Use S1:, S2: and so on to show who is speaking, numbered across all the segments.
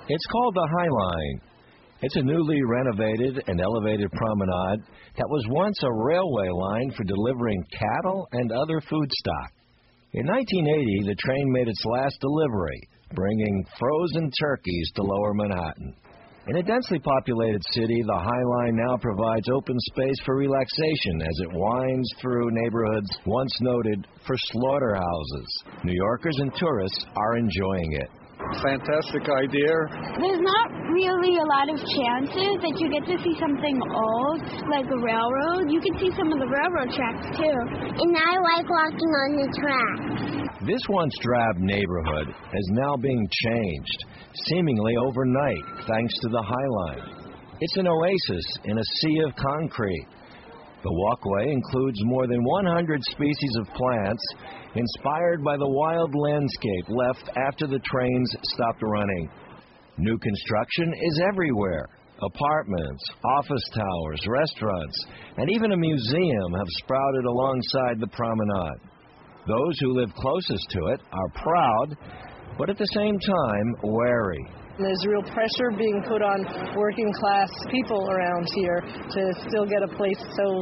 S1: It's called the High Line. It's a newly renovated and elevated promenade that was once a railway line for delivering cattle and other food stock. In 1980, the train made its last delivery, bringing frozen turkeys to Lower Manhattan. In a densely populated city, the High Line now provides open space for relaxation as it winds through neighborhoods once noted for slaughterhouses. New Yorkers and tourists are enjoying it.
S2: Fantastic idea.
S3: There's not really a lot of chances that you get to see something old, like a railroad. You can see some of the railroad tracks, too.
S4: And I like walking on the tracks.
S1: This once drab neighborhood is now being changed, seemingly overnight, thanks to the High Line. It's an oasis in a sea of concrete. The walkway includes more than 100 species of plants inspired by the wild landscape left after the trains stopped running. New construction is everywhere. Apartments, office towers, restaurants, and even a museum have sprouted alongside the promenade. Those who live closest to it are proud, but at the same time wary.
S5: There's real pressure being put on working class people around here to still get a place. So,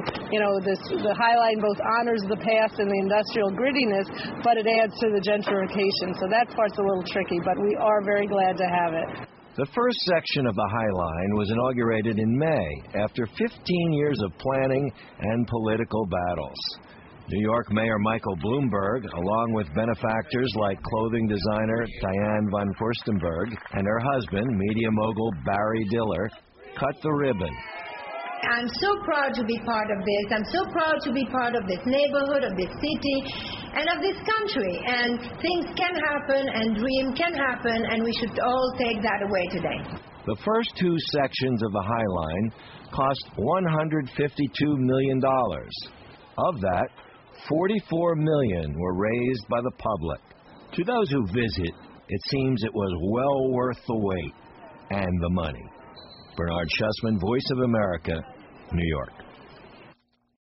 S5: the High Line both honors the past and the industrial grittiness, but it adds to the gentrification. So that part's a little tricky, but we are very glad to have it.
S1: The first section of the High Line was inaugurated in May after 15 years of planning and political battles. New York Mayor Michael Bloomberg, along with benefactors like clothing designer Diane von Furstenberg and her husband, media mogul Barry Diller, cut the ribbon.
S6: I'm so proud to be part of this. I'm so proud to be part of this neighborhood, of this city, and of this country. And things can happen, and dreams can happen, and we should all take that away today.
S1: The first two sections of the High Line cost $152 million. Of that, $44 million were raised by the public. To those who visit, it seems it was well worth the wait and the money. Bernard Schussman, Voice of America, New York.